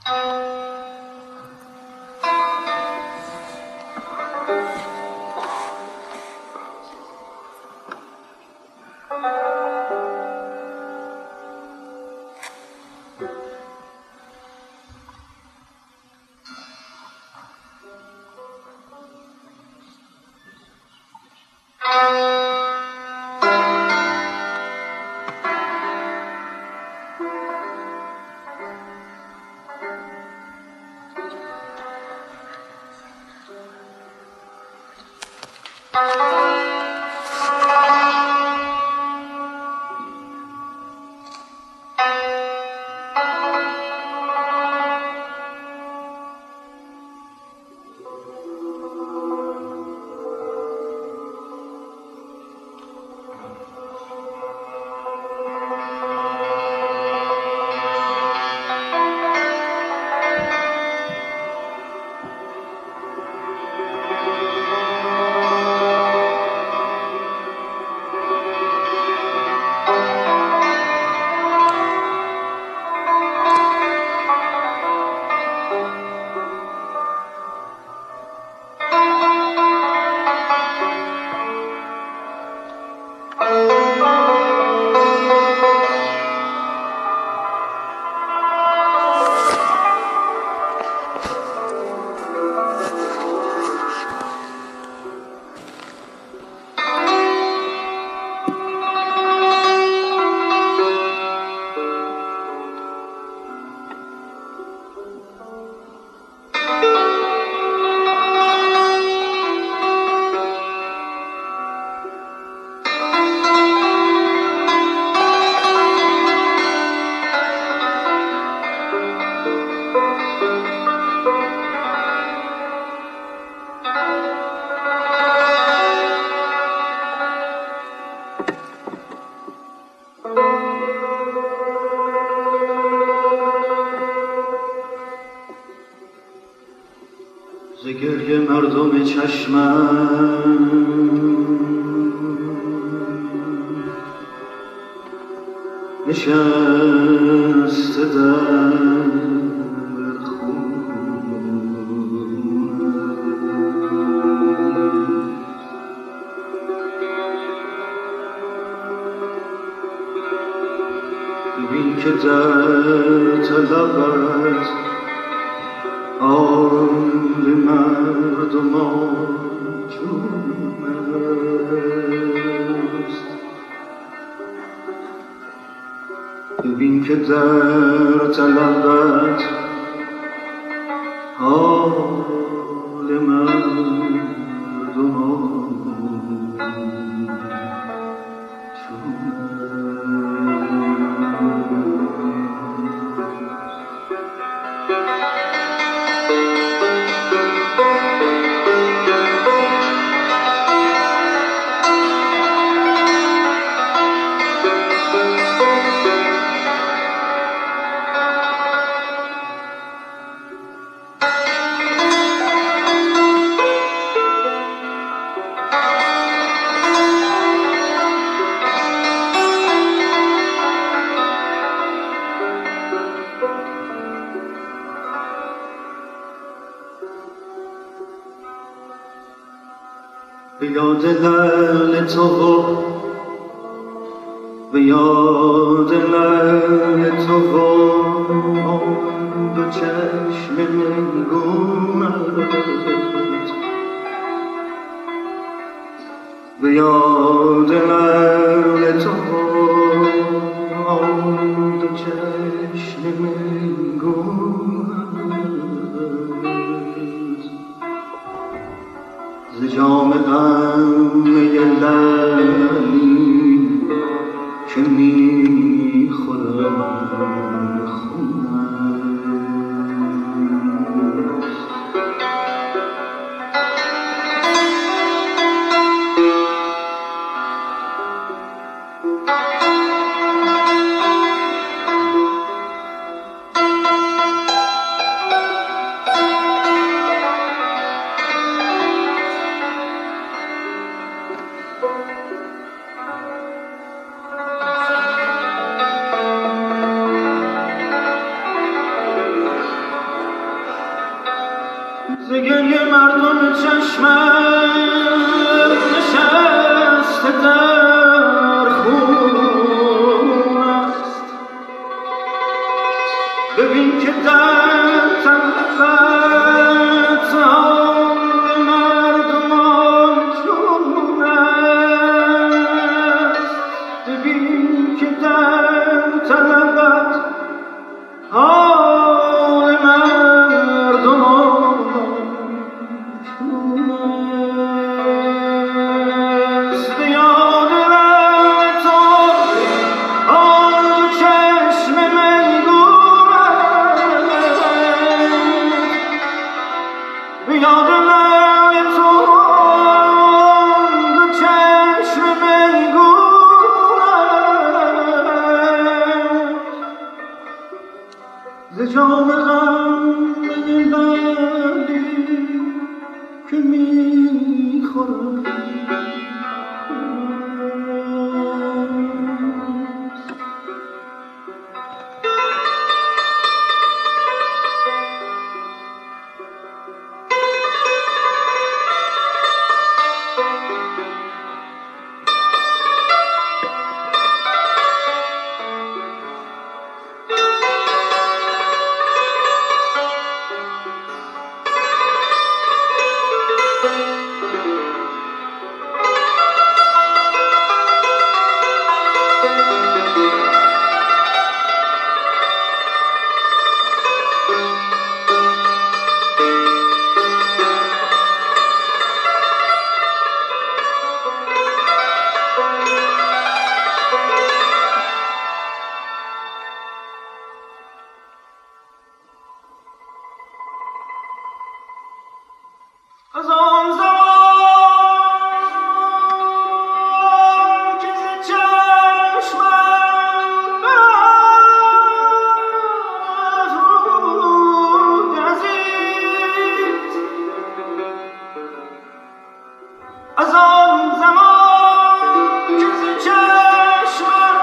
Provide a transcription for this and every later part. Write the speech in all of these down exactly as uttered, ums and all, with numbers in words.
ز گریه مردم چشمم نشسته در ببین که در طلبت حال مردمان چون است. ببین که در طلبت حال مردمان به یاد لعل تو به یاد لعل تو دو چشم میگونت به یاد لعل تو دو چشم میگونت ز جام غم لعلی که میخورم خونت گریه مردم چشمم نشسته در خون است. ببین که در طلبت حال مردمان چون است. ببین که در طلبت حال مردمان چون است. به یاد تو آن دو چشم میگون است. به یاد تو آن دو چشم میگون است. ز جام غم بندی که میخورم از آن زمان که ز چشمم برافروخت گزید. از آن زمان که ز چشمم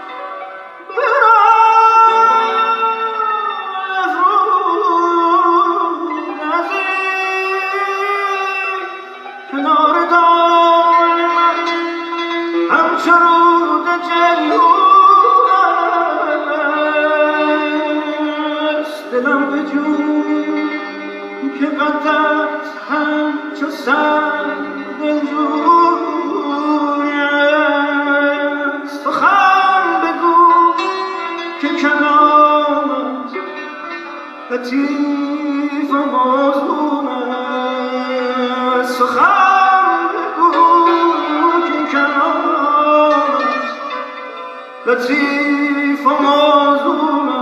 کنار دار من همچو رود جیحون است. دلم به جون که قدت همچو سنگ دلجوی است. سخن بگو که کلامت لطیف و موزون است. سخن بگو که کلامت لطیف و موزون است.